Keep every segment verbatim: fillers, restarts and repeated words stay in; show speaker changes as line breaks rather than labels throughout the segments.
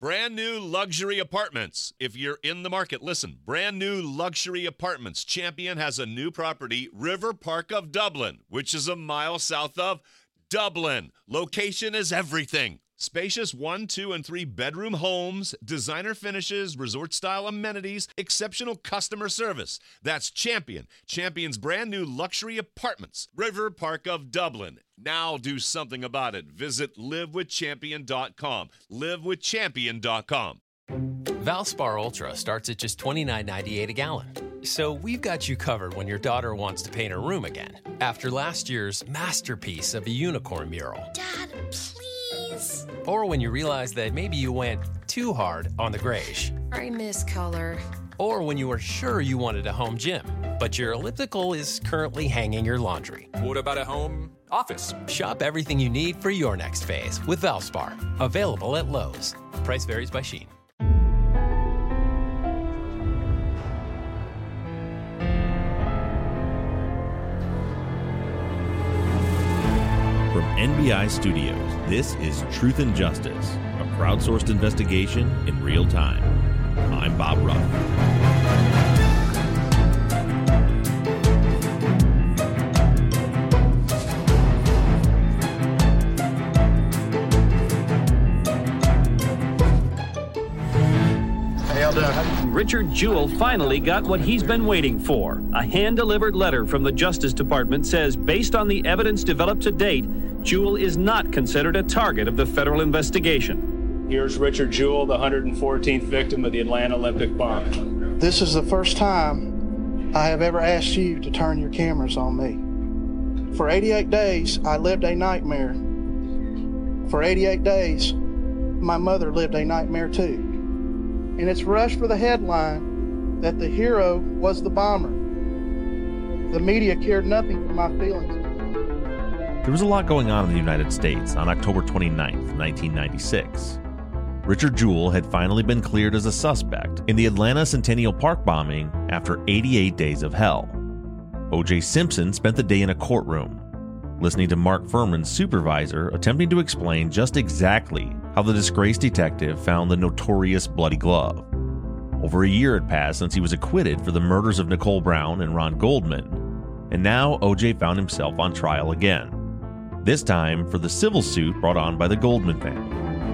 Brand new luxury apartments. If you're in the market, listen. Brand new luxury apartments. Champion has a new property, River Park of Dublin, which is a mile south of Dublin. Location is everything. Spacious one, two, and three bedroom homes, designer finishes, resort-style amenities, exceptional customer service. That's Champion. Champion's brand new luxury apartments. River Park of Dublin. Now do something about it. Visit live with champion dot com. live with champion dot com.
Valspar Ultra starts at just twenty-nine ninety-eight a gallon. So we've got you covered when your daughter wants to paint her room again. After last year's masterpiece of a unicorn mural.
Dad, please.
Or when you realize that maybe you went too hard on the grayish.
I miss color.
Or when you were sure you wanted a home gym, but your elliptical is currently hanging your laundry.
What about a home office?
Shop everything you need for your next phase with Valspar. Available at Lowe's. Price varies by Shein.
From N B I Studios, this is Truth and Justice, a crowdsourced investigation in real time. I'm Bob Ruff.
Richard Jewell finally got what he's been waiting for. A hand-delivered letter from the Justice Department says, based on the evidence developed to date, Jewell is not considered a target of the federal investigation.
Here's Richard Jewell, the one hundred fourteenth victim of the Atlanta Olympic bomb.
This is the first time I have ever asked you to turn your cameras on me. For eighty-eight days, I lived a nightmare. For eighty-eight days, my mother lived a nightmare too. And it's rushed for the headline that the hero was the bomber. The media cared nothing for my feelings.
There was a lot going on in the United States on October twenty-ninth, nineteen ninety-six. Richard Jewell had finally been cleared as a suspect in the Atlanta Centennial Park bombing after eighty-eight days of hell. O J Simpson spent the day in a courtroom, listening to Mark Furman's supervisor attempting to explain just exactly how the disgraced detective found the notorious bloody glove. Over a year had passed since he was acquitted for the murders of Nicole Brown and Ron Goldman, and now O J found himself on trial again, this time for the civil suit brought on by the Goldman family.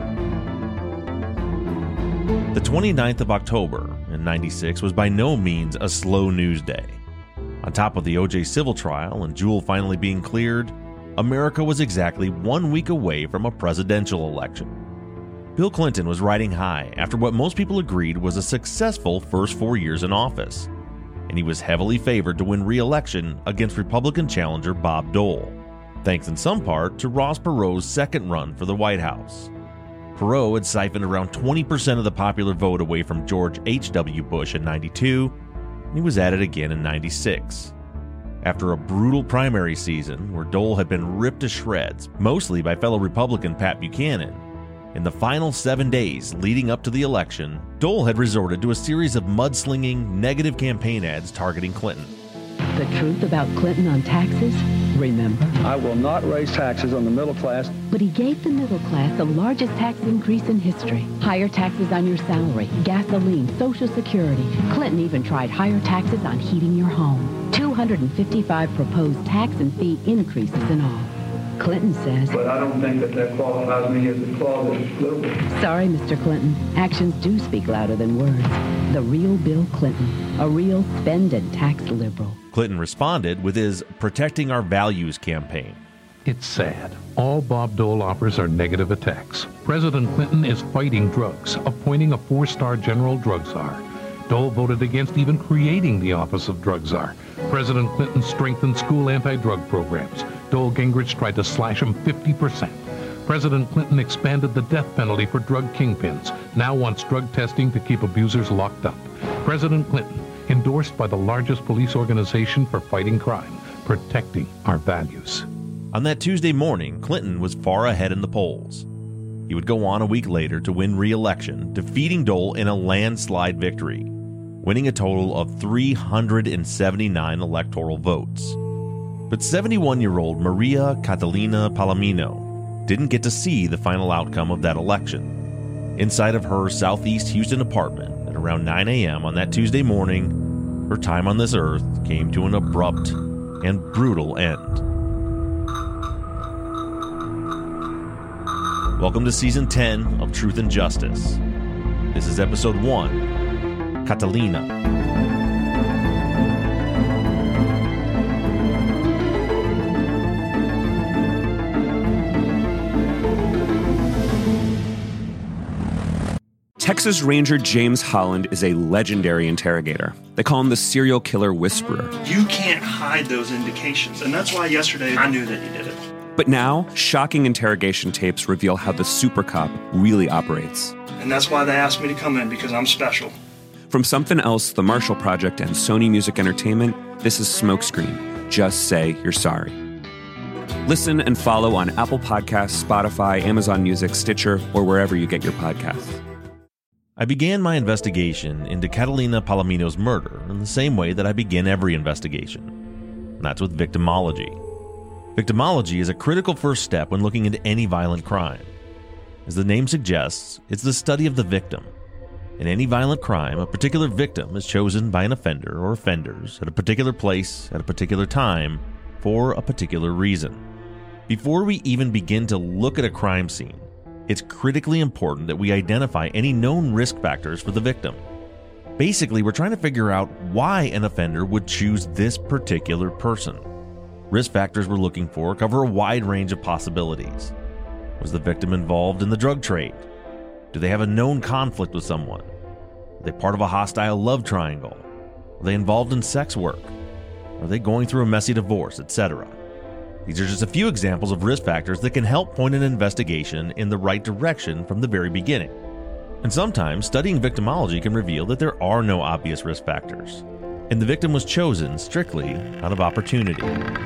The twenty-ninth of October in ninety-six was by no means a slow news day. On top of the O J civil trial and Jewell finally being cleared, America was exactly one week away from a presidential election. Bill Clinton was riding high after what most people agreed was a successful first four years in office, and he was heavily favored to win re-election against Republican challenger Bob Dole, thanks in some part to Ross Perot's second run for the White House. Perot had siphoned around twenty percent of the popular vote away from George H W Bush in ninety-two, and he was at it again in ninety-six. After a brutal primary season where Dole had been ripped to shreds, mostly by fellow Republican Pat Buchanan, in the final seven days leading up to the election, Dole had resorted to a series of mudslinging, negative campaign ads targeting Clinton.
The truth about Clinton on taxes? Remember?
I will not raise taxes on the middle class.
But he gave the middle class the largest tax increase in history. Higher taxes on your salary, gasoline, Social Security. Clinton even tried higher taxes on heating your home. two hundred fifty-five proposed tax and fee increases in all. Clinton says,
but I don't think that that qualifies me as a closet liberal.
Sorry, Mister Clinton. Actions do speak louder than words. The real Bill Clinton, a real spend and tax liberal.
Clinton responded with his Protecting Our Values campaign.
It's sad. All Bob Dole offers are negative attacks. President Clinton is fighting drugs, appointing a four-star general drug czar. Dole voted against even creating the office of drug czar. President Clinton strengthened school anti-drug programs. Dole Gingrich tried to slash them fifty percent. President Clinton expanded the death penalty for drug kingpins, now wants drug testing to keep abusers locked up. President Clinton, endorsed by the largest police organization for fighting crime, protecting our values.
On that Tuesday morning, Clinton was far ahead in the polls. He would go on a week later to win re-election, defeating Dole in a landslide victory, winning a total of three hundred seventy-nine electoral votes. But seventy-one-year-old Maria Catalina Palomino didn't get to see the final outcome of that election. inside of her Southeast Houston apartment at around nine a.m. on that Tuesday morning, her time on this earth came to an abrupt and brutal end. Welcome to Season ten of Truth and Justice. This is Episode one, Catalina.
Texas Ranger James Holland is a legendary interrogator. They call him the serial killer whisperer.
You can't hide those indications, and that's why yesterday I knew that he did it.
But now, shocking interrogation tapes reveal how the super cop really operates.
And that's why they asked me to come in, because I'm special.
From Something Else, The Marshall Project, and Sony Music Entertainment, this is Smokescreen. Just say you're sorry. Listen and follow on Apple Podcasts, Spotify, Amazon Music, Stitcher, or wherever you get your podcasts.
I began my investigation into Catalina Palomino's murder in the same way that I begin every investigation, and that's with victimology. Victimology is a critical first step when looking into any violent crime. As the name suggests, it's the study of the victim. In any violent crime, a particular victim is chosen by an offender or offenders at a particular place at a particular time for a particular reason. Before we even begin to look at a crime scene, it's critically important that we identify any known risk factors for the victim. Basically, we're trying to figure out why an offender would choose this particular person. Risk factors we're looking for cover a wide range of possibilities. Was the victim involved in the drug trade? Do they have a known conflict with someone? Are they part of a hostile love triangle? Are they involved in sex work? Are they going through a messy divorce, et cetera? These are just a few examples of risk factors that can help point an investigation in the right direction from the very beginning. And sometimes, studying victimology can reveal that there are no obvious risk factors, and the victim was chosen strictly out of opportunity.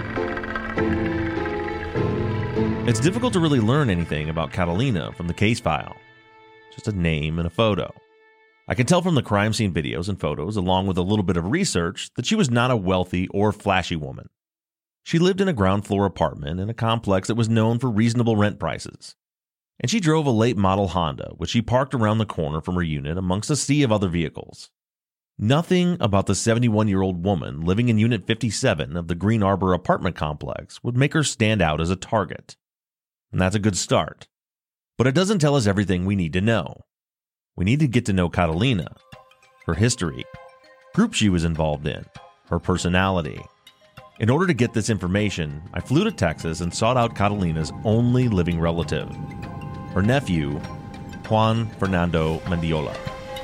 It's difficult to really learn anything about Catalina from the case file. Just a name and a photo. I can tell from the crime scene videos and photos, along with a little bit of research, that she was not a wealthy or flashy woman. She lived in a ground floor apartment in a complex that was known for reasonable rent prices. And she drove a late model Honda, which she parked around the corner from her unit amongst a sea of other vehicles. Nothing about the seventy-one-year-old woman living in Unit fifty-seven of the Green Arbor apartment complex would make her stand out as a target. And that's a good start. But it doesn't tell us everything we need to know. We need to get to know Catalina, her history, groups she was involved in, her personality. In order to get this information, I flew to Texas and sought out Catalina's only living relative, her nephew, Juan Fernando Mendiola.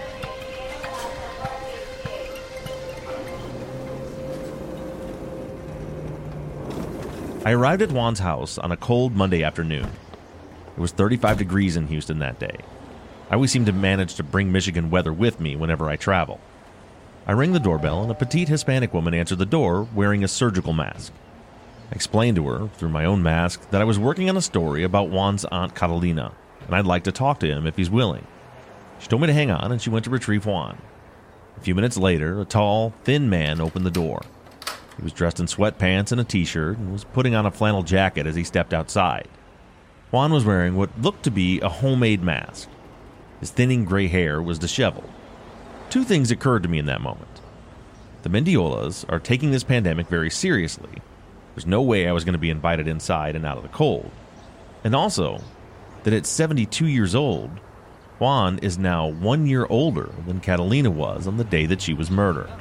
I arrived at Juan's house on a cold Monday afternoon. It was thirty-five degrees in Houston that day. I always seem to manage to bring Michigan weather with me whenever I travel. I rang the doorbell and a petite Hispanic woman answered the door wearing a surgical mask. I explained to her, through my own mask, that I was working on a story about Juan's aunt Catalina, and I'd like to talk to him if he's willing. She told me to hang on, and she went to retrieve Juan. A few minutes later, a tall, thin man opened the door. He was dressed in sweatpants and a t-shirt and was putting on a flannel jacket as he stepped outside. Juan was wearing what looked to be a homemade mask. His thinning gray hair was disheveled. Two things occurred to me in that moment. The Mendiolas are taking this pandemic very seriously. There's no way I was going to be invited inside and out of the cold. And also, that at seventy-two years old, Juan is now one year older than Catalina was on the day that she was murdered.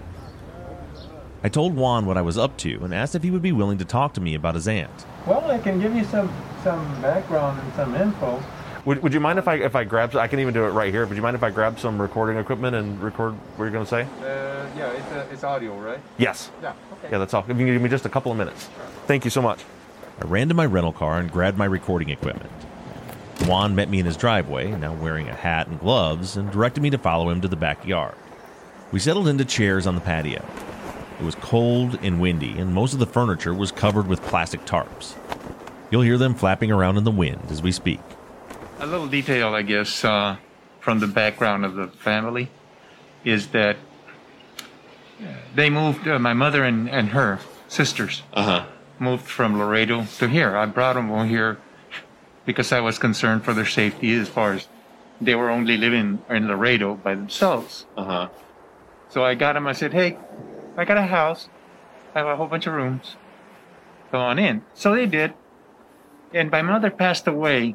I told Juan what I was up to and asked if he would be willing to talk to me about his aunt.
Well, I can give you some, some background and some info.
Would, would you mind if I if I grab, I can even do it right here, would you mind if I grab some recording equipment and record what you're going to say?
Uh, yeah, it's, uh, it's audio, right?
Yes.
Yeah, okay.
Yeah, that's all. If you can give me just a couple of minutes. Thank you so much. I ran to my rental car and grabbed my recording equipment. Juan met me in his driveway, now wearing a hat and gloves, and directed me to follow him to the backyard. We settled into chairs on the patio. It was cold and windy, and most of the furniture was covered with plastic tarps. You'll hear them flapping around in the wind as we speak.
A little detail, I guess, uh, from the background of the family is that they moved, uh, my mother and, and her sisters uh-huh. moved from Laredo to here. I brought them over here because I was concerned for their safety as far as they were only living in Laredo by themselves.
Uh-huh.
So I got them, I said, hey, I got a house. I have a whole bunch of rooms. Go on in. So they did. And my mother passed away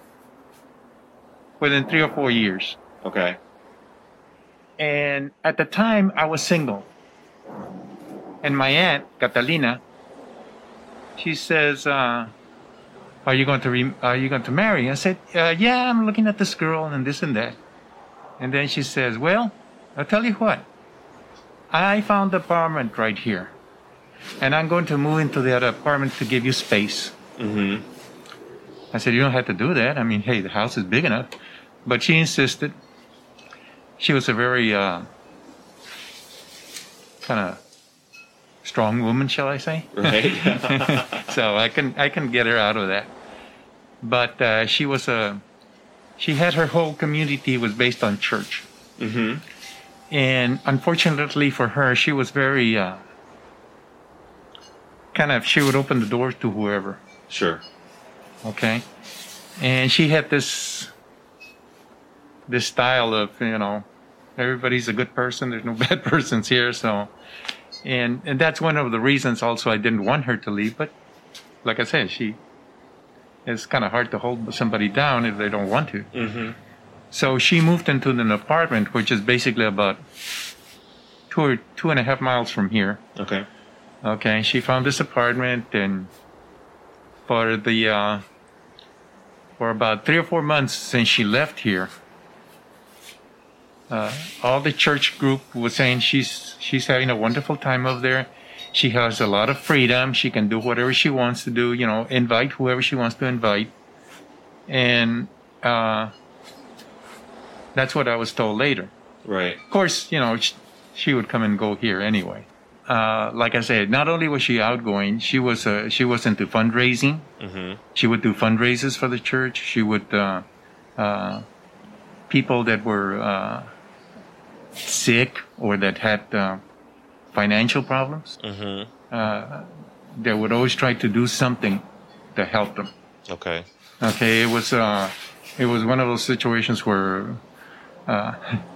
within three or four years.
Okay.
And at the time, I was single. And my aunt, Catalina, she says, uh, are you going to re- are you going to marry? I said, uh, yeah, I'm looking at this girl and this and that. And then she says, well, I'll tell you what. I found the apartment right here. And I'm going to move into that apartment to give you space.
Mm-hmm.
I said, you don't have to do that. I mean, hey, the house is big enough. But she insisted. She was a very uh, kind of strong woman, shall I say?
Right.
So I can I can get her out of that. But uh, she was a she had her whole community was based on church.
Mm-hmm.
And unfortunately for her, she was very uh, kind of she would open the doors to whoever.
Sure.
Okay. And she had this this style of, you know, everybody's a good person. There's no bad persons here. So, and and that's one of the reasons also I didn't want her to leave. But like I said, she it's kind of hard to hold somebody down if they don't want to.
Mm-hmm.
So she moved into an apartment, which is basically about two or two and a half miles from here.
Okay.
Okay. She found this apartment, and for the uh, for about three or four months since she left here, uh, all the church group was saying she's she's having a wonderful time over there. She has a lot of freedom. She can do whatever she wants to do. You know, invite whoever she wants to invite, and uh, that's what I was told later.
Right.
Of course, you know, she, she would come and go here anyway. Uh, like I said, not only was she outgoing, she was uh, she was into fundraising.
Mm-hmm.
She would do fundraisers for the church. She would uh, uh, people that were uh, sick or that had uh, financial problems.
Mm-hmm.
Uh, they would always try to do something to help them.
Okay.
Okay. It was uh, it was one of those situations where uh,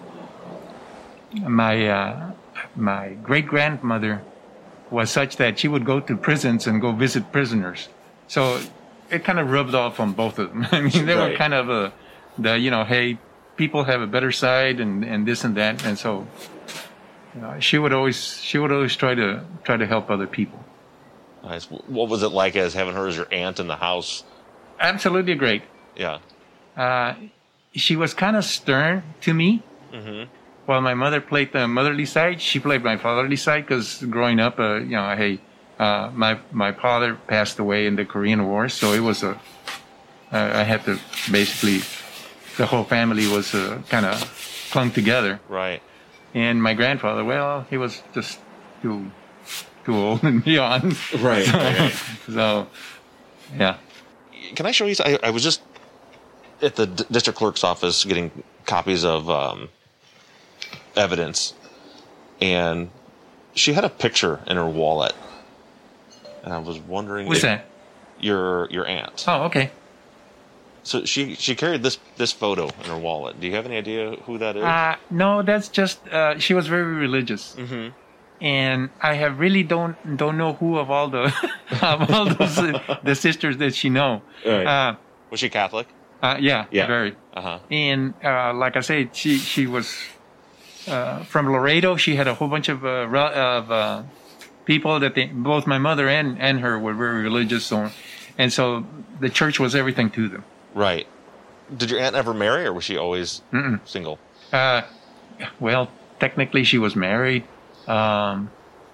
my. Uh, My great-grandmother was such that she would go to prisons and go visit prisoners. So it kind of rubbed off on both of them. I mean, they
right.
were kind of a, the, you know, hey, people have a better side and, and this and that. And so you know, she would always, she would always try to, try to help other people.
Nice. What was it like as having her as your aunt in the house?
Absolutely great.
Yeah.
Uh, she was kind of stern to me.
Mm-hmm.
While my mother played the motherly side, she played my fatherly side because growing up, uh, you know, hey, uh, my my father passed away in the Korean War, so it was a, uh, I had to basically, the whole family was uh, kind of clung together.
Right.
And my grandfather, well, he was just too too old and beyond.
Right.
So,
right.
so yeah.
Can I show you? I, I was just at the D- district clerk's office getting copies of. Um, evidence, and she had a picture in her wallet, and I was wondering
what's
if
that
your your aunt.
Oh, okay.
So she she carried this this photo in her wallet. Do you have any idea who that is?
Uh no, that's just uh she was very religious.
Mm-hmm.
And I have really don't don't know who of all the of all those uh, the sisters that she know.
Right.
Uh,
was she Catholic?
Uh, yeah,
yeah,
very.
Uh-huh.
And uh, like I said, she she was uh, from Laredo. She had a whole bunch of uh, of uh, people that they, both my mother and, and her were very religious, so and so the church was everything to them.
Right. Did your aunt ever marry, or was she always
Mm-mm.
single?
Uh, well, technically she was married. Um,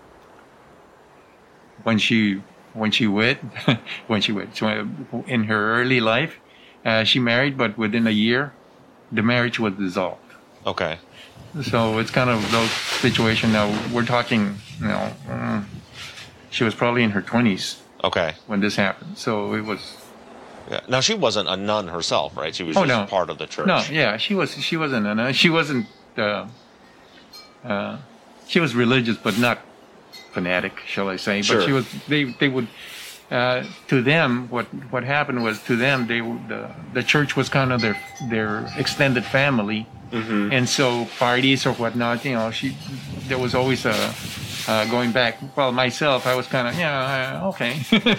when she when she wed, when she wed, so in her early life. Uh, she married, but within a year, the marriage was dissolved.
Okay.
So it's kind of those situations. Now we're talking, you know, um, she was probably in her twenties.
Okay.
When this happened, so it was.
Yeah. Now she wasn't a nun herself, right? She was
oh,
just
no.
part of the church.
No, yeah, she was. She wasn't a nun. She wasn't. Uh, uh, she was religious, but not fanatic, shall I say?
Sure.
But she was. They they would. uh, to them, what what happened was to them, they the the church was kind of their their extended family, mm-hmm. and so parties or whatnot, you know, she there was always a uh, going back. Well, myself, I was kind of yeah, uh, okay.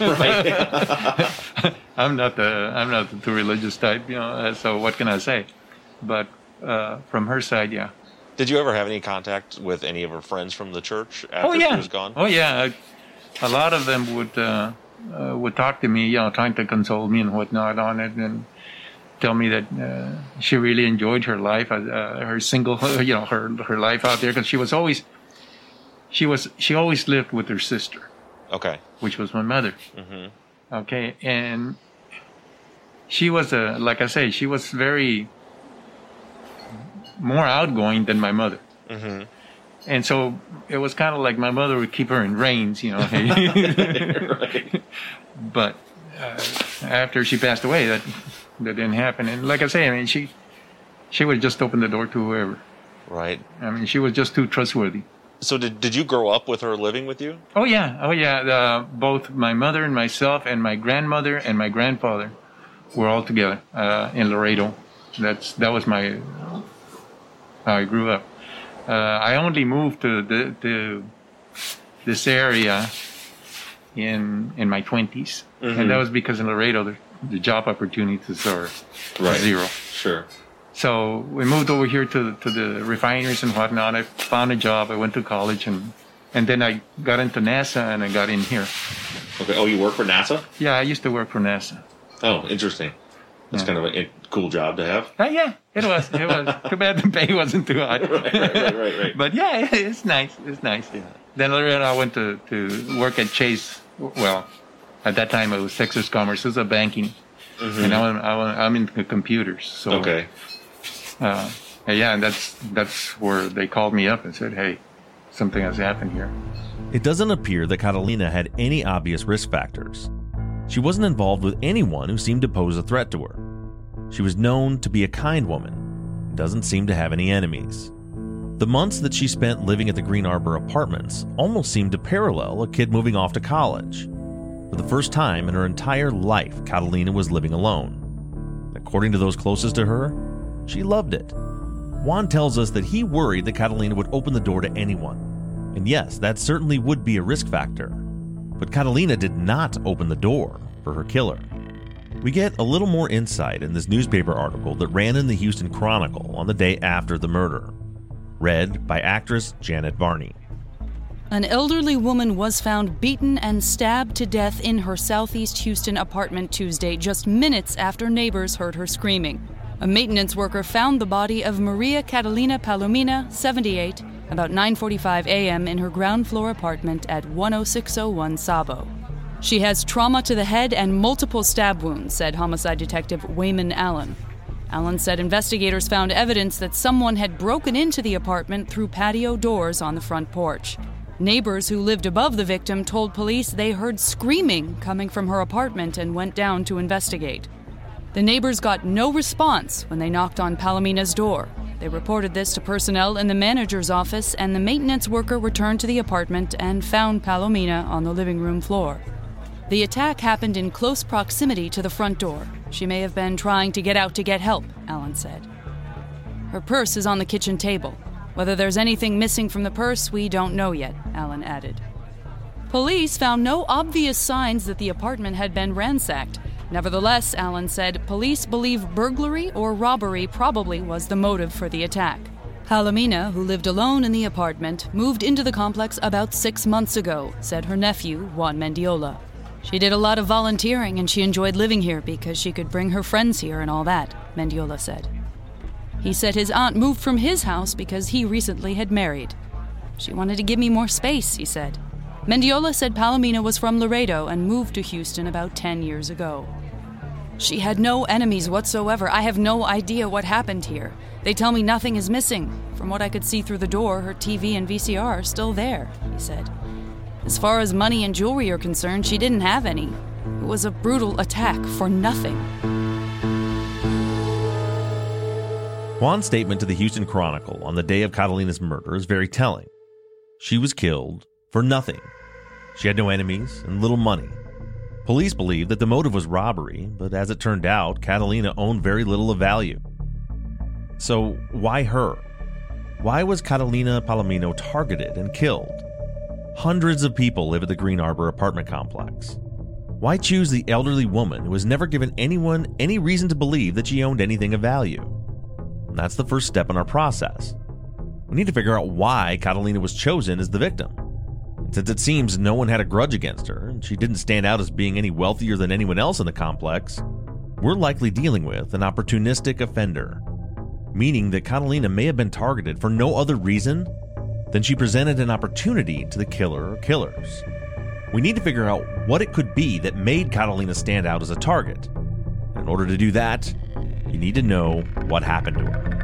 I'm not the I'm not the too religious type, you know. So what can I say? But uh, from her side, yeah.
Did you ever have any contact with any of her friends from the church after
oh, yeah.
she was gone?
Oh yeah, a lot of them would uh, uh, would talk to me, you know, trying to console me and whatnot on it, and tell me that uh, she really enjoyed her life, uh, her single, you know, her her life out there, because she was always she was she always lived with her sister.
Okay.
Which was my mother. Mm-hmm. Okay, and she was a like I say, she was very more outgoing than my mother. Mm-hmm. And so it was kind of like my mother would keep her in reins, you know. Right. But uh, after she passed away, that that didn't happen. And like I say, I mean, she she would just open the door to whoever.
Right.
I mean, she was just too trustworthy.
So did did you grow up with her living with you?
Oh yeah, oh yeah. Uh, both my mother and myself and my grandmother and my grandfather were all together uh, in Laredo. That's that was my how I grew up. Uh, I only moved to the to this area in in my twenties, mm-hmm. and that was because in Laredo the, the job opportunities are
right.
zero.
Sure.
So we moved over here to to the refineries and whatnot. I found a job. I went to college, and and then I got into NASA, and I got in here.
Okay. Oh, you work for NASA?
Yeah, I used to work for NASA.
Oh, interesting. That's yeah. kind of a cool job to have.
Uh, yeah, it was. It was. Too bad the pay wasn't too high.
right, right, right, right, right.
But yeah, it's nice. It's nice. Yeah. Then later I went to, to work at Chase. Well, at that time it was Texas Commerce. It was a banking. Mm-hmm. And I'm, I'm in computers. So,
okay.
Uh, yeah, and that's, that's where they called me up and said, hey, something has happened here.
It doesn't appear that Catalina had any obvious risk factors. She wasn't involved with anyone who seemed to pose a threat to her. She was known to be a kind woman and doesn't seem to have any enemies. The months that she spent living at the Green Arbor Apartments almost seemed to parallel a kid moving off to college. For the first time in her entire life, Catalina was living alone. According to those closest to her, she loved it. Juan tells us that he worried that Catalina would open the door to anyone. And yes, that certainly would be a risk factor. But Catalina did not open the door for her killer. We get a little more insight in this newspaper article that ran in the Houston Chronicle on the day after the murder. Read by actress Janet Varney.
An elderly woman was found beaten and stabbed to death in her southeast Houston apartment Tuesday, just minutes after neighbors heard her screaming. A maintenance worker found the body of Maria Catalina Palomina, seventy-eight, about nine forty-five a.m. in her ground floor apartment at one oh six oh one Sabo. She has trauma to the head and multiple stab wounds, said homicide detective Wayman Allen. Allen said investigators found evidence that someone had broken into the apartment through patio doors on the front porch. Neighbors who lived above the victim told police they heard screaming coming from her apartment and went down to investigate. The neighbors got no response when they knocked on Palomina's door. They reported this to personnel in the manager's office, and the maintenance worker returned to the apartment and found Palomina on the living room floor. The attack happened in close proximity to the front door. She may have been trying to get out to get help, Allen said. Her purse is on the kitchen table. Whether there's anything missing from the purse, we don't know yet, Allen added. Police found no obvious signs that the apartment had been ransacked. Nevertheless, Allen said, police believe burglary or robbery probably was the motive for the attack. Palomina, who lived alone in the apartment, moved into the complex about six months ago, said her nephew, Juan Mendiola. She did a lot of volunteering and she enjoyed living here because she could bring her friends here and all that, Mendiola said. He said his aunt moved from his house because he recently had married. She wanted to give me more space, he said. Mendiola said Palomina was from Laredo and moved to Houston about ten years ago. She had no enemies whatsoever. I have no idea what happened here. They tell me nothing is missing. From what I could see through the door, her T V and V C R are still there, he said. As far as money and jewelry are concerned, she didn't have any. It was a brutal attack for nothing.
Juan's statement to the Houston Chronicle on the day of Catalina's murder is very telling. She was killed for nothing. She had no enemies and little money. Police believed that the motive was robbery, but as it turned out, Catalina owned very little of value. So why her? Why was Catalina Palomino targeted and killed? Hundreds of people live at the Green Arbor apartment complex. Why choose the elderly woman who has never given anyone any reason to believe that she owned anything of value? And that's the first step in our process. We need to figure out why Catalina was chosen as the victim. And since it seems no one had a grudge against her, and she didn't stand out as being any wealthier than anyone else in the complex, we're likely dealing with an opportunistic offender, meaning that Catalina may have been targeted for no other reason than she presented an opportunity to the killer or killers. We need to figure out what it could be that made Catalina stand out as a target. In order to do that, you need to know what happened to her.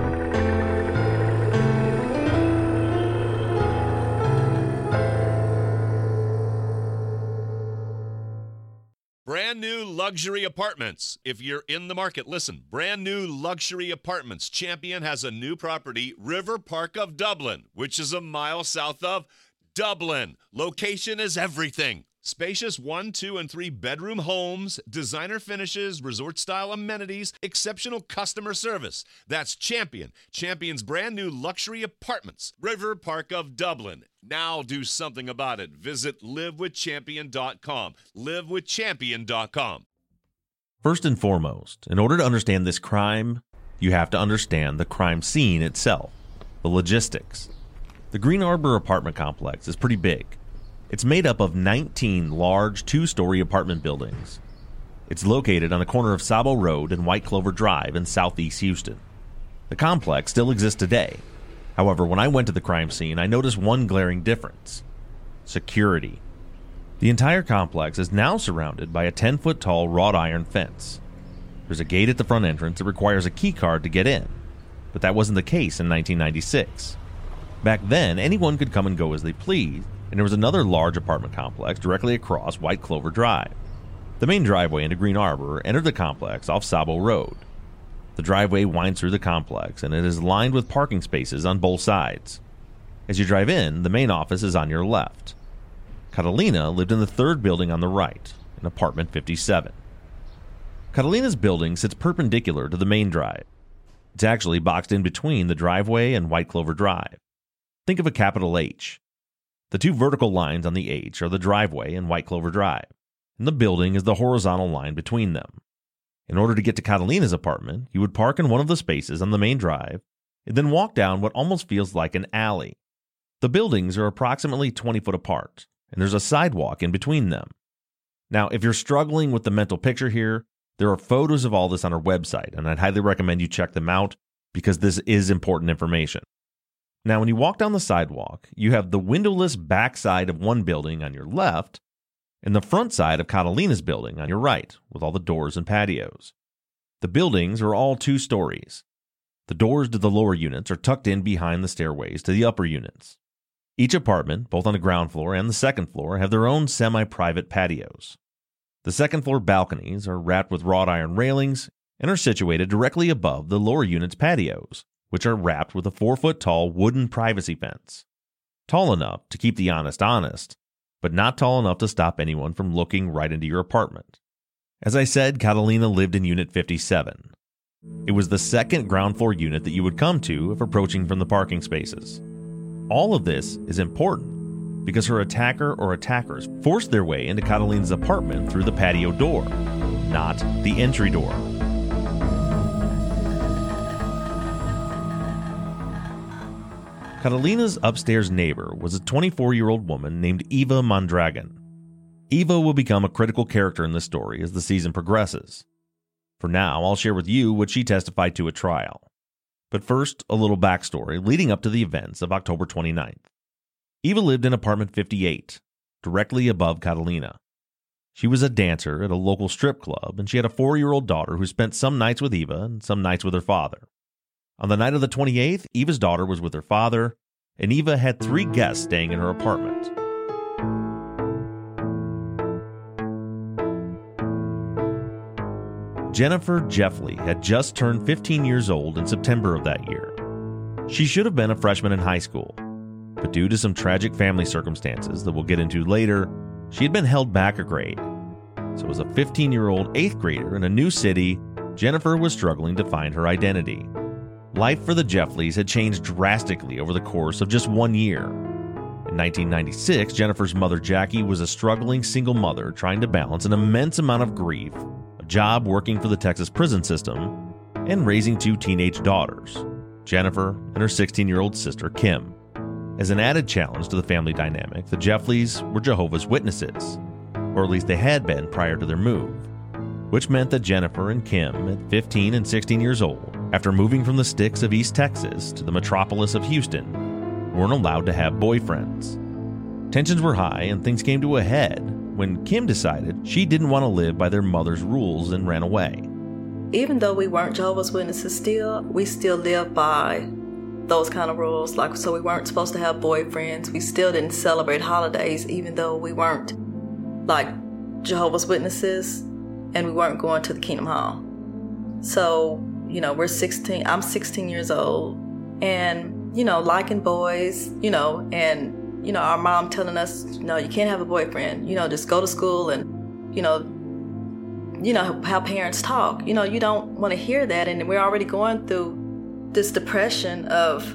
Brand new luxury apartments. If you're in the market, listen. Brand new luxury apartments. Champion has a new property, River Park of Dublin, which is a mile south of Dublin. Location is everything. Spacious one, two, and three bedroom homes, designer finishes, resort-style amenities, exceptional customer service. That's Champion. Champion's brand new luxury apartments, River Park of Dublin. Now do something about it. Visit live with champion dot com. live with champion dot com.
First and foremost, in order to understand this crime, you have to understand the crime scene itself, the logistics. The Green Arbor apartment complex is pretty big. It's made up of nineteen large two-story apartment buildings. It's located on the corner of Sabo Road and White Clover Drive in southeast Houston. The complex still exists today. However, when I went to the crime scene, I noticed one glaring difference: security. The entire complex is now surrounded by a ten-foot tall wrought iron fence. There's a gate at the front entrance that requires a key card to get in, but that wasn't the case in nineteen ninety-six. Back then, anyone could come and go as they pleased, and there was another large apartment complex directly across White Clover Drive. The main driveway into Green Arbor entered the complex off Sabo Road. The driveway winds through the complex, and it is lined with parking spaces on both sides. As you drive in, the main office is on your left. Catalina lived in the third building on the right, in apartment fifty-seven. Catalina's building sits perpendicular to the main drive. It's actually boxed in between the driveway and White Clover Drive. Think of a capital H. The two vertical lines on the H are the driveway and White Clover Drive, and the building is the horizontal line between them. In order to get to Catalina's apartment, you would park in one of the spaces on the main drive, and then walk down what almost feels like an alley. The buildings are approximately twenty foot apart, and there's a sidewalk in between them. Now, if you're struggling with the mental picture here, there are photos of all this on our website, and I'd highly recommend you check them out because this is important information. Now, when you walk down the sidewalk, you have the windowless back side of one building on your left and the front side of Catalina's building on your right, with all the doors and patios. The buildings are all two stories. The doors to the lower units are tucked in behind the stairways to the upper units. Each apartment, both on the ground floor and the second floor, have their own semi-private patios. The second floor balconies are wrapped with wrought iron railings and are situated directly above the lower unit's patios, which are wrapped with a four-foot-tall wooden privacy fence. Tall enough to keep the honest honest, but not tall enough to stop anyone from looking right into your apartment. As I said, Catalina lived in Unit fifty-seven. It was the second ground floor unit that you would come to if approaching from the parking spaces. All of this is important because her attacker or attackers forced their way into Catalina's apartment through the patio door, not the entry door. Catalina's upstairs neighbor was a twenty-four-year-old woman named Eva Mondragon. Eva will become a critical character in this story as the season progresses. For now, I'll share with you what she testified to at trial. But first, a little backstory leading up to the events of October twenty-ninth. Eva lived in apartment fifty-eight, directly above Catalina. She was a dancer at a local strip club, and she had a four-year-old daughter who spent some nights with Eva and some nights with her father. On the night of the twenty-eighth, Eva's daughter was with her father, and Eva had three guests staying in her apartment. Jennifer Jeffley had just turned fifteen years old in September of that year. She should have been a freshman in high school, but due to some tragic family circumstances that we'll get into later, she had been held back a grade. So as a fifteen-year-old eighth grader in a new city, Jennifer was struggling to find her identity. Life for the Jeffleys had changed drastically over the course of just one year. In nineteen ninety-six, Jennifer's mother Jackie was a struggling single mother trying to balance an immense amount of grief, a job working for the Texas prison system, and raising two teenage daughters, Jennifer and her sixteen-year-old sister Kim. As an added challenge to the family dynamic, the Jeffleys were Jehovah's Witnesses, or at least they had been prior to their move, which meant that Jennifer and Kim, at fifteen and sixteen years old, after moving from the sticks of East Texas to the metropolis of Houston, weren't allowed to have boyfriends. Tensions were high and things came to a head when Kim decided she didn't want to live by their mother's rules and ran away.
Even though we weren't Jehovah's Witnesses still, we still lived by those kind of rules. Like, so we weren't supposed to have boyfriends. We still didn't celebrate holidays, even though we weren't like Jehovah's Witnesses and we weren't going to the Kingdom Hall. So, you know, we're sixteen, I'm sixteen years old and, you know, liking boys, you know, and, you know, our mom telling us, no, you can't have a boyfriend, you know, just go to school and, you know, you know, how parents talk. You know, you don't want to hear that. And we're already going through this depression of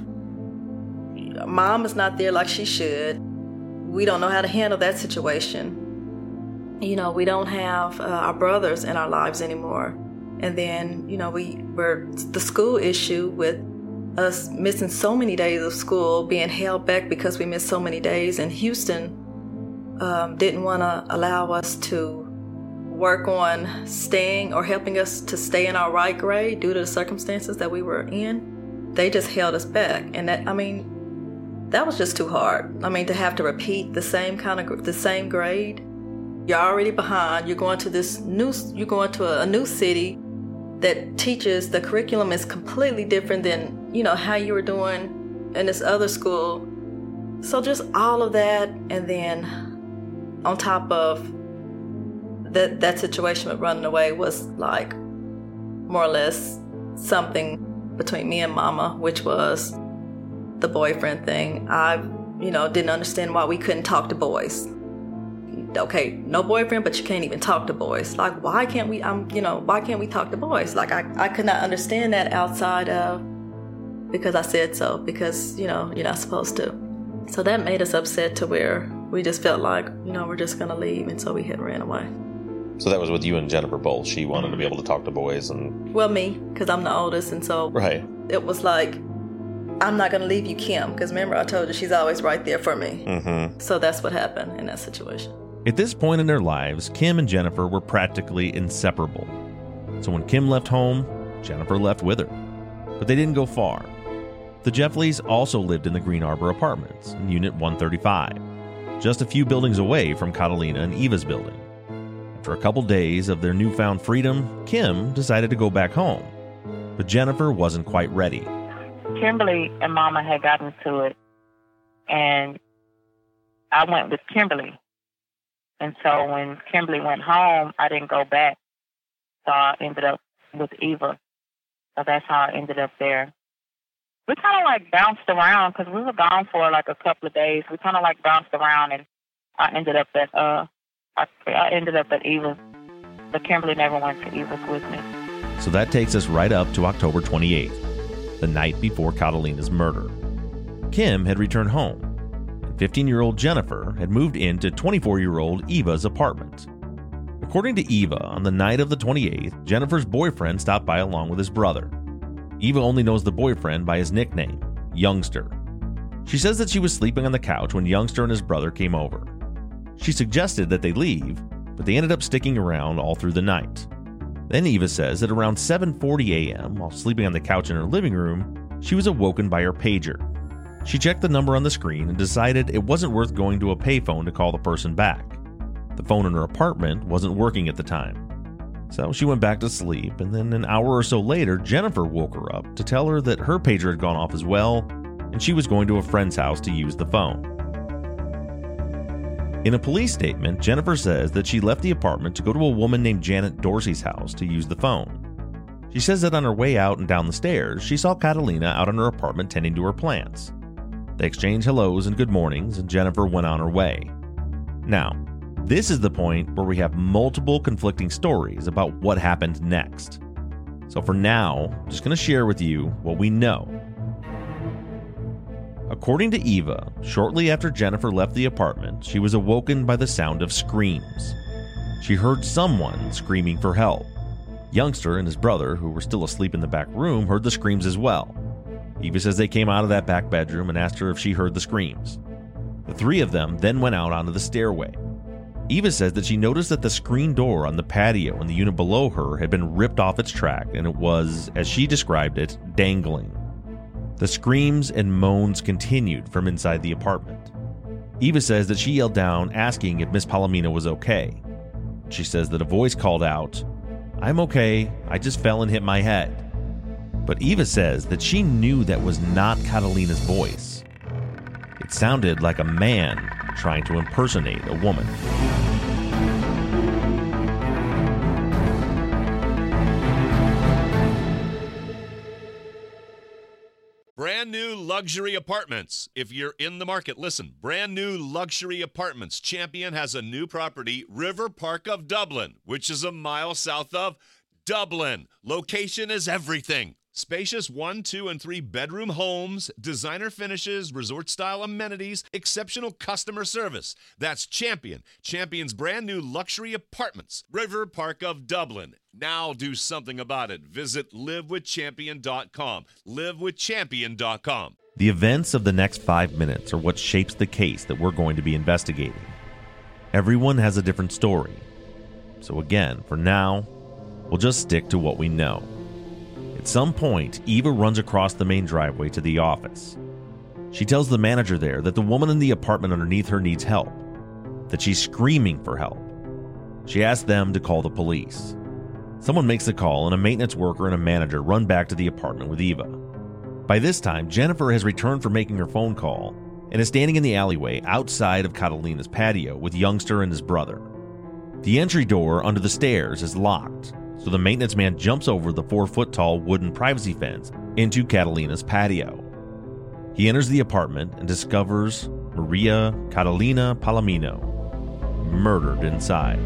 mom is not there like she should. We don't know how to handle that situation. You know, we don't have uh, our brothers in our lives anymore. And then, you know, we were the school issue with us missing so many days of school, being held back because we missed so many days. And Houston um, didn't want to allow us to work on staying or helping us to stay in our right grade due to the circumstances that we were in. They just held us back. And that, I mean, that was just too hard. I mean, to have to repeat the same kind of, the same grade. You're already behind. You're going to this new, you're going to a, a new city that teaches, the curriculum is completely different than, you know, how you were doing in this other school. So just all of that. And then on top of that, that situation with running away was like more or less something between me and mama, which was the boyfriend thing. I, you know, didn't understand why we couldn't talk to boys. Okay, no boyfriend, but you can't even talk to boys. Like, why can't we, um, you know, why can't we talk to boys? Like, I, I could not understand that outside of, because I said so, because, you know, you're not supposed to. So that made us upset to where we just felt like, you know, we're just going to leave. And so we had ran away.
So that was with you and Jennifer both. She wanted to be able to talk to boys and...
Well, me, because I'm the oldest. And so
right.
It was like, I'm not going to leave you, Kim. Because remember, I told you she's always right there for me.
Mm-hmm.
So that's what happened in that situation.
At this point in their lives, Kim and Jennifer were practically inseparable. So when Kim left home, Jennifer left with her. But they didn't go far. The Jeffleys also lived in the Green Arbor Apartments in Unit one thirty-five, just a few buildings away from Catalina and Eva's building. After a couple days of their newfound freedom, Kim decided to go back home. But Jennifer wasn't quite ready.
Kimberly and Mama had gotten to it, and I went with Kimberly. And so when Kimberly went home, I didn't go back. So I ended up with Eva. So that's how I ended up there. We kind of like bounced around because we were gone for like a couple of days. We kind of like bounced around, and I ended up at uh, I, I ended up at Eva's. But Kimberly never went to Eva's with me.
So that takes us right up to October twenty-eighth, the night before Catalina's murder. Kim had returned home. fifteen-year-old Jennifer had moved into twenty-four-year-old Eva's apartment. According to Eva, on the night of the twenty-eighth, Jennifer's boyfriend stopped by along with his brother. Eva only knows the boyfriend by his nickname, Youngster. She says that she was sleeping on the couch when Youngster and his brother came over. She suggested that they leave, but they ended up sticking around all through the night. Then Eva says that around seven forty a.m., while sleeping on the couch in her living room, she was awoken by her pager. She checked the number on the screen and decided it wasn't worth going to a payphone to call the person back. The phone in her apartment wasn't working at the time. So she went back to sleep, and then an hour or so later, Jennifer woke her up to tell her that her pager had gone off as well, and she was going to a friend's house to use the phone. In a police statement, Jennifer says that she left the apartment to go to a woman named Janet Dorsey's house to use the phone. She says that on her way out and down the stairs, she saw Catalina out in her apartment tending to her plants. They exchanged hellos and good mornings, and Jennifer went on her way. Now, This is the point where we have multiple conflicting stories about what happened next. So for now, I'm just going to share with you what we know. According to Eva, shortly after Jennifer left the apartment, she was awoken by the sound of screams. She heard someone screaming for help. Youngster and his brother, who were still asleep in the back room, heard the screams as well. Eva says they came out of that back bedroom and asked her if she heard the screams. The three of them then went out onto the stairway. Eva says that she noticed that the screen door on the patio in the unit below her had been ripped off its track, and it was, as she described it, dangling. The screams and moans continued from inside the apartment. Eva says that she yelled down asking if Miss Palomino was okay. She says that a voice called out, "I'm okay, I just fell and hit my head." But Eva says that she knew that was not Catalina's voice. It sounded like a man trying to impersonate a woman.
Brand new luxury apartments. If you're in the market, listen. Brand new luxury apartments. Champion has a new property, River Park of Dublin, which is a mile south of Dublin. Location is everything. Spacious one, two, and three bedroom homes, designer finishes, resort-style amenities, exceptional customer service. That's Champion. Champion's brand new luxury apartments, River Park of Dublin. Now do something about it. Visit live with champion dot com. live with champion dot com.
The events of the next five minutes are what shapes the case that we're going to be investigating. Everyone has a different story. So again, for now, we'll just stick to what we know. At some point, Eva runs across the main driveway to the office. She tells the manager there that the woman in the apartment underneath her needs help, that she's screaming for help. She asks them to call the police. Someone makes the call, and a maintenance worker and a manager run back to the apartment with Eva. By this time, Jennifer has returned from making her phone call and is standing in the alleyway outside of Catalina's patio with Youngster and his brother. The entry door under the stairs is locked, so the maintenance man jumps over the four-foot-tall wooden privacy fence into Catalina's patio. He enters the apartment and discovers Maria Catalina Palomino murdered inside.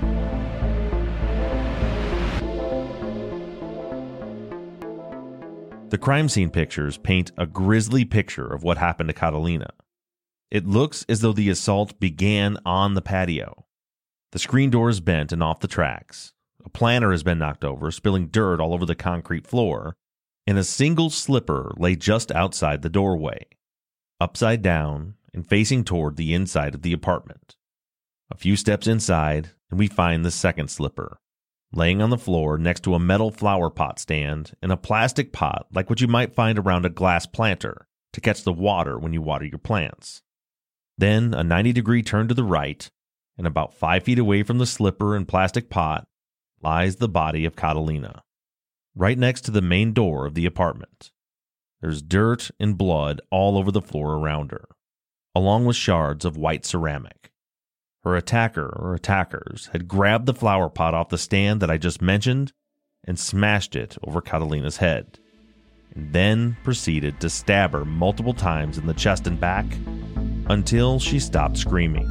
The crime scene pictures paint a grisly picture of what happened to Catalina. It looks as though the assault began on the patio. The screen door is bent and off the tracks. A planter has been knocked over, spilling dirt all over the concrete floor, and a single slipper lay just outside the doorway, upside down and facing toward the inside of the apartment. A few steps inside, and we find the second slipper, laying on the floor next to a metal flower pot stand and a plastic pot like what you might find around a glass planter to catch the water when you water your plants. Then a ninety degree turn to the right, and about five feet away from the slipper and plastic pot lies the body of Catalina, right next to the main door of the apartment. There's dirt and blood all over the floor around her, along with shards of white ceramic. Her attacker or attackers had grabbed the flower pot off the stand that I just mentioned and smashed it over Catalina's head, and then proceeded to stab her multiple times in the chest and back until she stopped screaming.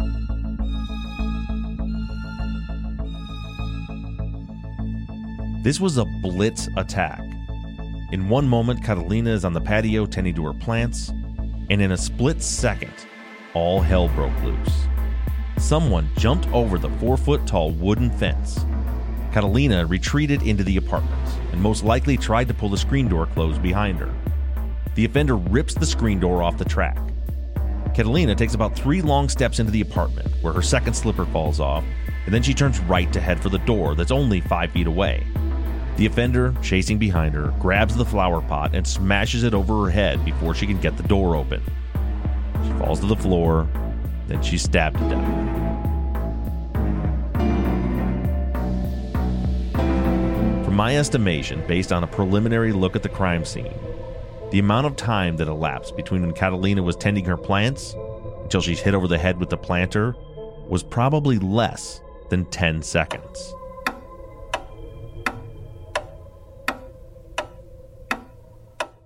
This was a blitz attack. In one moment, Catalina is on the patio tending to her plants, and in a split second, all hell broke loose. Someone jumped over the four-foot-tall wooden fence. Catalina retreated into the apartment and most likely tried to pull the screen door closed behind her. The offender rips the screen door off the track. Catalina takes about three long steps into the apartment where her second slipper falls off, and then she turns right to head for the door that's only five feet away. The offender, chasing behind her, grabs the flower pot and smashes it over her head before she can get the door open. She falls to the floor, then she's stabbed to death. From my estimation, based on a preliminary look at the crime scene, the amount of time that elapsed between when Catalina was tending her plants until she's hit over the head with the planter was probably less than ten seconds.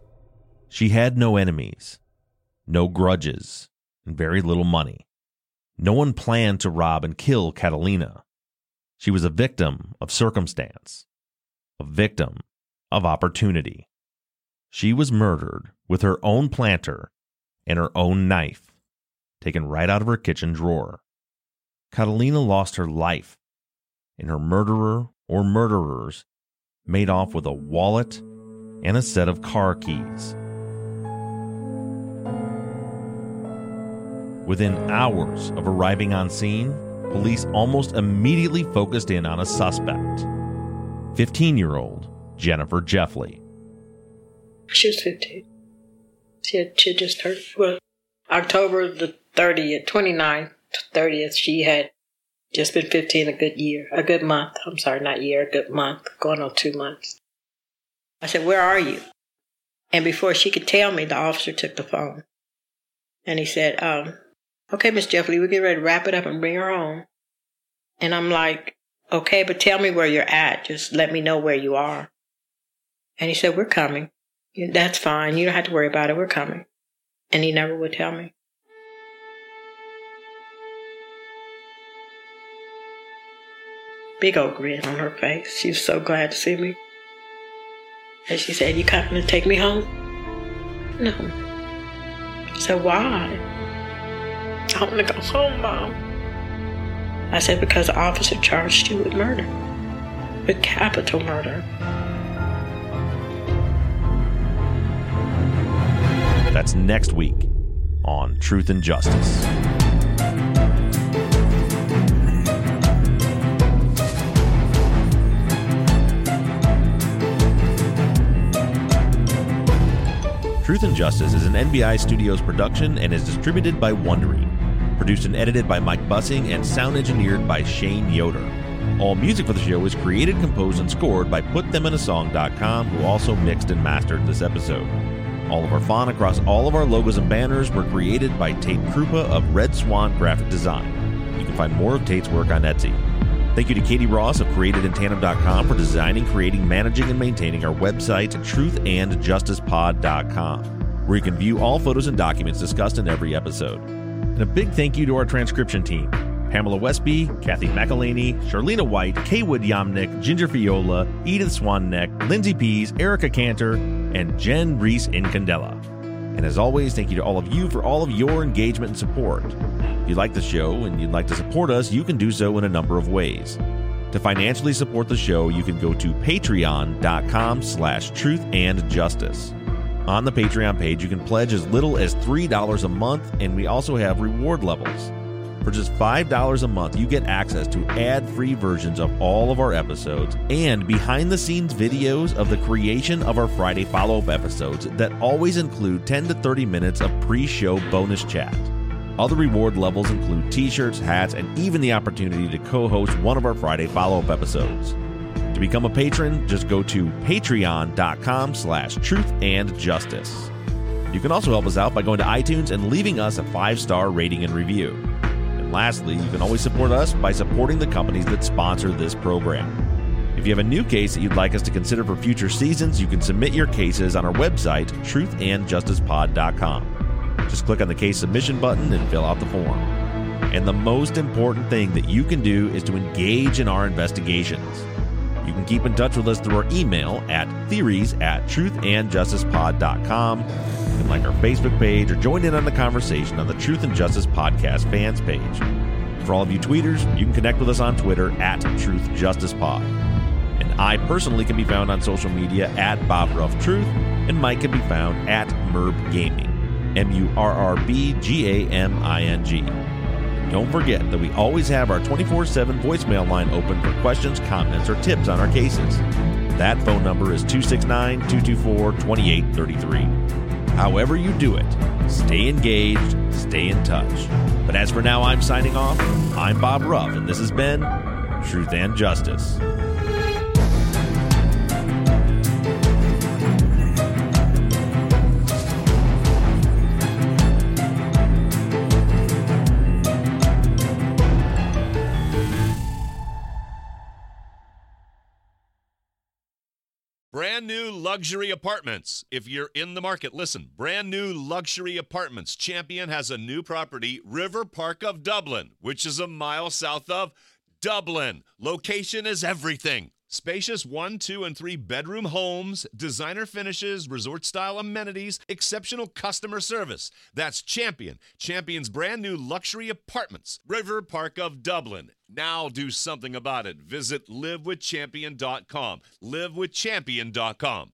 She had no enemies, no grudges, and very little money. No one planned to rob and kill Catalina. She was a victim of circumstance, a victim of opportunity. She was murdered with her own planter and her own knife, taken right out of her kitchen drawer. Catalina lost her life, and her murderer or murderers made off with a wallet and a set of car keys. Within hours of arriving on scene, police almost immediately focused in on a suspect, fifteen-year-old Jennifer Jeffley.
She was fifteen. She had, she had just turned, well, October the thirtieth, twenty-ninth, thirtieth, she had just been fifteen, a good year, a good month. I'm sorry, not year, a good month, going on two months. I said, where are you? And before she could tell me, the officer took the phone. And he said, um, okay, Miss Jeffley, we're getting ready to wrap it up and bring her home. And I'm like, okay, but tell me where you're at. Just let me know where you are. And he said, we're coming. That's fine. You don't have to worry about it. We're coming. And he never would tell me. Big old grin on her face. She was so glad to see me. And she said, you coming to take me home? No. So why? I want to go home, Mom. I said, because the officer charged you with murder. With capital murder.
That's next week on Truth and Justice. Truth and Justice is an N B I Studios production and is distributed by Wondery. Produced and edited by Mike Bussing and sound engineered by Shane Yoder. All music for the show is created, composed, and scored by put them in a song dot com, who also mixed and mastered this episode. All of our font across all of our logos and banners were created by Tate Krupa of Red Swan Graphic Design. You can find more of Tate's work on Etsy. Thank you to Katie Ross of created in tandem dot com for designing, creating, managing, and maintaining our website, truth and justice pod dot com, where you can view all photos and documents discussed in every episode. And a big thank you to our transcription team, Pamela Westby, Kathy McElhaney, Charlena White, Kaywood Yomnick, Ginger Fiola, Edith Swanneck, Lindsay Pease, Erica Cantor, and Jen Reese Incandela. And as always, thank you to all of you for all of your engagement and support. If you like the show and you'd like to support us, you can do so in a number of ways. To financially support the show, you can go to patreon.com slash truth and justice. On the Patreon page, you can pledge as little as three dollars a month, and we also have reward levels. For just five dollars a month, you get access to ad-free versions of all of our episodes and behind-the-scenes videos of the creation of our Friday follow-up episodes that always include ten to thirty minutes of pre-show bonus chat. Other reward levels include t-shirts, hats, and even the opportunity to co-host one of our Friday follow-up episodes. To become a patron, just go to patreon.com slash truth and justice. You can also help us out by going to iTunes and leaving us a five-star rating and review. And lastly, you can always support us by supporting the companies that sponsor this program. If you have a new case that you'd like us to consider for future seasons, you can submit your cases on our website, truth and justice pod dot com. Just click on the case submission button and fill out the form. And the most important thing that you can do is to engage in our investigations. You can keep in touch with us through our email at theories at truth and justice pod dot com. You can like our Facebook page or join in on the conversation on the Truth and Justice Podcast fans page. For all of you tweeters, you can connect with us on Twitter at Truth Justice Pod. And I personally can be found on social media at Bob Ruff Truth, and Mike can be found at Murb Gaming, M U R R B G A M I N G. Don't forget that we always have our twenty-four seven voicemail line open for questions, comments, or tips on our cases. That phone number is two six nine, two two four, two eight three three. However you do it, stay engaged, stay in touch. But as for now, I'm signing off. I'm Bob Ruff, and this has been Truth and Justice.
brand new luxury apartments. If you're in the market, listen, brand new luxury apartments. Champion has a new property, River Park of Dublin, which is a mile south of Dublin. Location is everything. Spacious one, two, and three bedroom homes, designer finishes, resort-style amenities, exceptional customer service. That's Champion. Champion's brand new luxury apartments, River Park of Dublin. Now do something about it. Visit live with champion dot com. live with champion dot com.